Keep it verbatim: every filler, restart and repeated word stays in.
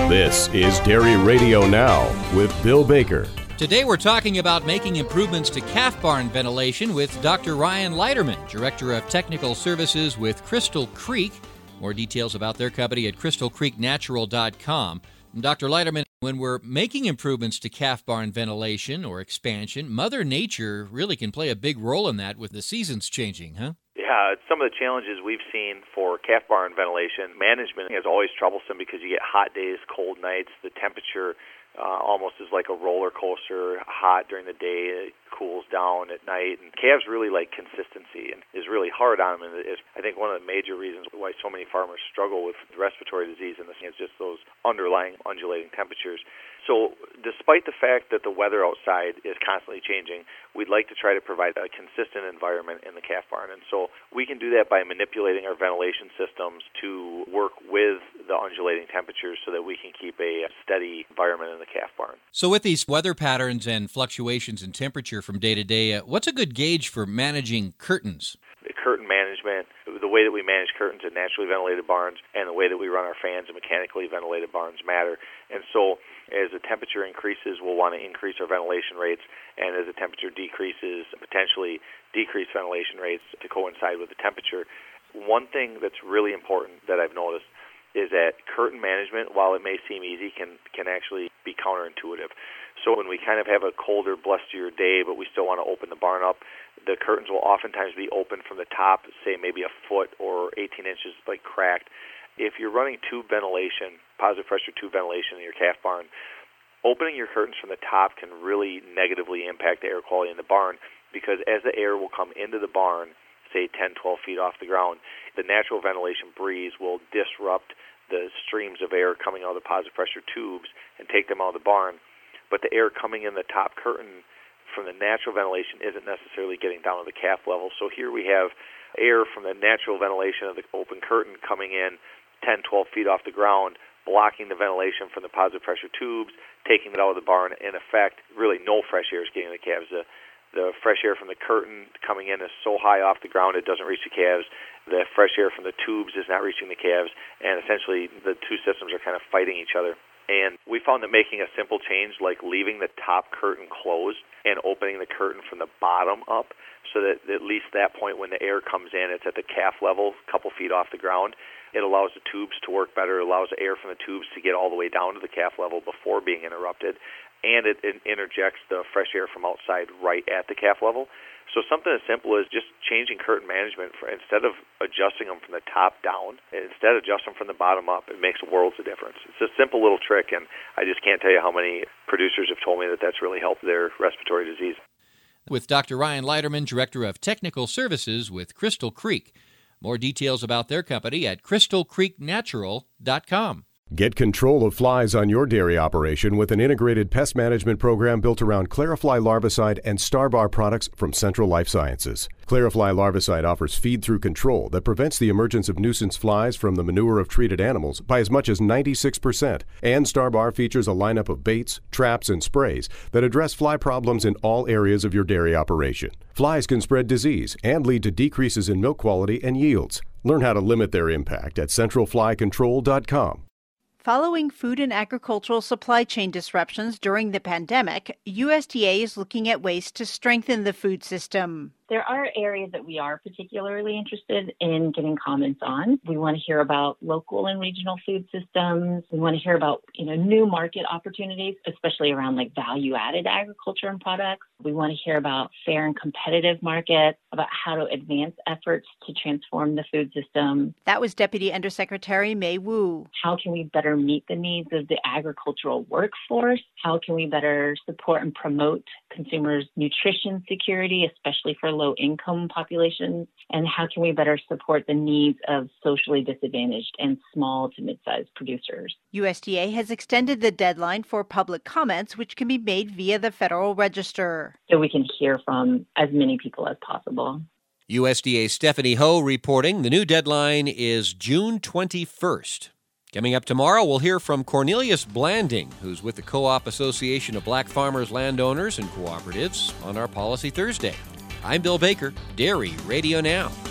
This is Dairy Radio Now with Bill Baker. Today we're talking about making improvements to calf barn ventilation with Doctor Ryan Leiterman, Director of Technical Services with Crystal Creek. More details about their company at crystal creek natural dot com. Doctor Leiterman, when we're making improvements to calf barn ventilation or expansion, Mother Nature really can play a big role in that with the seasons changing, huh? Yeah, some of the challenges we've seen for calf barn ventilation management is always troublesome because you get hot days, cold nights, the temperature uh, almost is like a roller coaster, hot during the day, it cools down at night, and calves really like consistency and is really hard on them, and it's, I think, one of the major reasons why so many farmers struggle with respiratory disease in this is just those underlying undulating temperatures. So despite the fact that the weather outside is constantly changing, we'd like to try to provide a consistent environment in the calf barn. And so we can do that by manipulating our ventilation systems to work with the undulating temperatures so that we can keep a steady environment in the calf barn. So with these weather patterns and fluctuations in temperature from day to day, uh, what's a good gauge for managing curtains? The curtain management, the way that we manage curtains in naturally ventilated barns, and the way that we run our fans in mechanically ventilated barns matter. And so as the temperature increases, we'll want to increase our ventilation rates, and as the temperature decreases, potentially decrease ventilation rates to coincide with the temperature. One thing that's really important that I've noticed is that curtain management, while it may seem easy, can, can actually be counterintuitive. So when we kind of have a colder, blustier day, but we still want to open the barn up, the curtains will oftentimes be open from the top, say maybe a foot or eighteen inches, like cracked. If you're running tube ventilation, positive pressure tube ventilation in your calf barn, opening your curtains from the top can really negatively impact the air quality in the barn, because as the air will come into the barn, say ten, twelve feet off the ground, the natural ventilation breeze will disrupt the streams of air coming out of the positive pressure tubes and take them out of the barn. But the air coming in the top curtain from the natural ventilation isn't necessarily getting down to the calf level. So here we have air from the natural ventilation of the open curtain coming in ten, twelve feet off the ground, blocking the ventilation from the positive pressure tubes, taking it out of the barn. In effect, really no fresh air is getting to the calves. The, the fresh air from the curtain coming in is so high off the ground it doesn't reach the calves. The fresh air from the tubes is not reaching the calves, and essentially the two systems are kind of fighting each other. And we found that making a simple change like leaving the top curtain closed and opening the curtain from the bottom up, so that at least that point when the air comes in, it's at the calf level, a couple feet off the ground. It allows the tubes to work better. It allows the air from the tubes to get all the way down to the calf level before being interrupted. And it, it interjects the fresh air from outside right at the calf level. So something as simple as just changing curtain management, for, instead of adjusting them from the top down, instead adjust them from the bottom up, it makes worlds of difference. It's a simple little trick, and I just can't tell you how many producers have told me that that's really helped their respiratory disease. With Doctor Ryan Leiterman, Director of Technical Services with Crystal Creek. More details about their company at crystal creek natural dot com. Get control of flies on your dairy operation with an integrated pest management program built around Clarifly Larvicide and Starbar products from Central Life Sciences. Clarifly Larvicide offers feed-through control that prevents the emergence of nuisance flies from the manure of treated animals by as much as ninety-six percent. And Starbar features a lineup of baits, traps, and sprays that address fly problems in all areas of your dairy operation. Flies can spread disease and lead to decreases in milk quality and yields. Learn how to limit their impact at central fly control dot com. Following food and agricultural supply chain disruptions during the pandemic, U S D A is looking at ways to strengthen the food system. There are areas that we are particularly interested in getting comments on. We want to hear about local and regional food systems. We want to hear about, you know, new market opportunities, especially around like value-added agriculture and products. We want to hear about fair and competitive markets, about how to advance efforts to transform the food system. That was Deputy Undersecretary Mei Wu. How can we better meet the needs of the agricultural workforce? How can we better support and promote consumers' nutrition security, especially for low-income populations? And how can we better support the needs of socially disadvantaged and small to mid-sized producers? U S D A has extended the deadline for public comments, which can be made via the Federal Register. So we can hear from as many people as possible. U S D A's Stephanie Ho reporting the new deadline is June twenty-first. Coming up tomorrow, we'll hear from Cornelius Blanding, who's with the Co-op Association of Black Farmers, Landowners, and Cooperatives on our Policy Thursday. I'm Bill Baker, Dairy Radio Now.